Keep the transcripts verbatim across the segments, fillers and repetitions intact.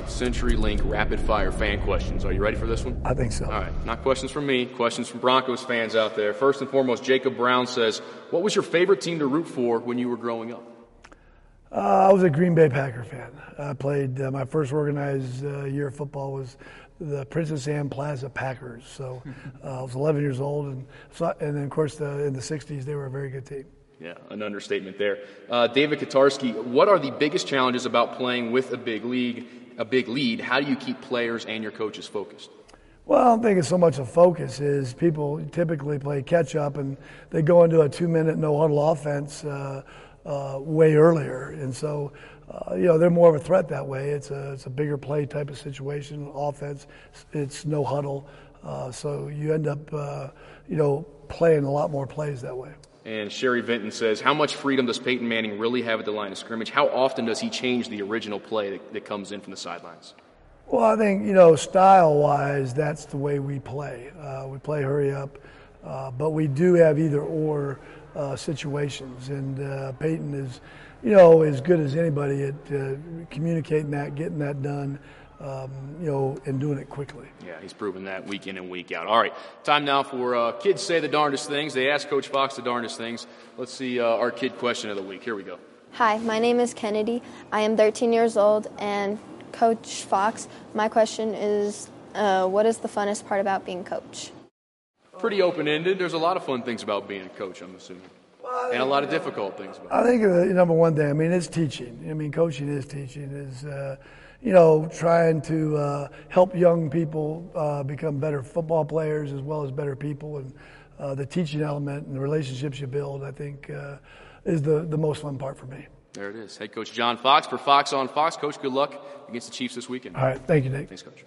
CenturyLink Rapid Fire fan questions. Are you ready for this one? I think so. All right, not questions from me, questions from Broncos fans out there. First and foremost, Jacob Brown says, what was your favorite team to root for when you were growing up? Uh, I was a Green Bay Packer fan. I played, uh, my first organized uh, year of football was the Princess Anne Plaza Packers. So uh, I was eleven years old, and so, and then of course the, in the sixties they were a very good team. Yeah, an understatement there. Uh, David Katarski, what are the biggest challenges about playing with a big league, a big lead? How do you keep players and your coaches focused? Well, I don't think it's so much a focus. Is people typically play catch up and they go into a two-minute no-huddle offense uh, uh, way earlier, and so uh, you know they're more of a threat that way. It's a it's a bigger play type of situation. Offense, it's no huddle, uh, so you end up uh, you know playing a lot more plays that way. And Sherry Vinton says, how much freedom does Peyton Manning really have at the line of scrimmage? How often does he change the original play that, that comes in from the sidelines? Well, I think, you know, style-wise, that's the way we play. Uh, we play hurry up, uh, but we do have either-or uh, situations. And uh, Peyton is, you know, as good as anybody at uh, communicating that, getting that done, Um, you know, and doing it quickly. Yeah, he's proven that week in and week out. All right, time now for uh, kids say the darndest things. They ask Coach Fox the darndest things. Let's see uh, our kid question of the week. Here we go. Hi, my name is Kennedy. I am thirteen years old, and Coach Fox, my question is, uh, what is the funnest part about being coach? Pretty open-ended. There's a lot of fun things about being a coach, I'm assuming. Well, and a lot of difficult things about I think the number one thing, I mean, it's teaching. I mean, coaching is teaching, is uh, you know, trying to uh, help young people uh, become better football players as well as better people. And uh, the teaching element and the relationships you build, I think, uh, is the, the most fun part for me. There it is. Head coach John Fox for Fox on Fox. Coach, good luck against the Chiefs this weekend. All right. Thank you, Nick. Thanks, Coach.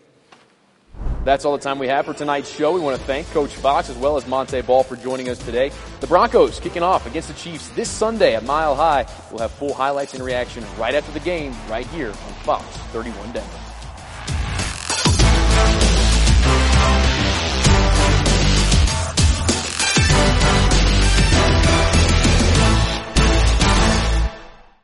That's all the time we have for tonight's show. We want to thank Coach Fox as well as Monte Ball for joining us today. The Broncos kicking off against the Chiefs this Sunday at Mile High. We'll have full highlights and reaction right after the game right here on Fox thirty-one Denver.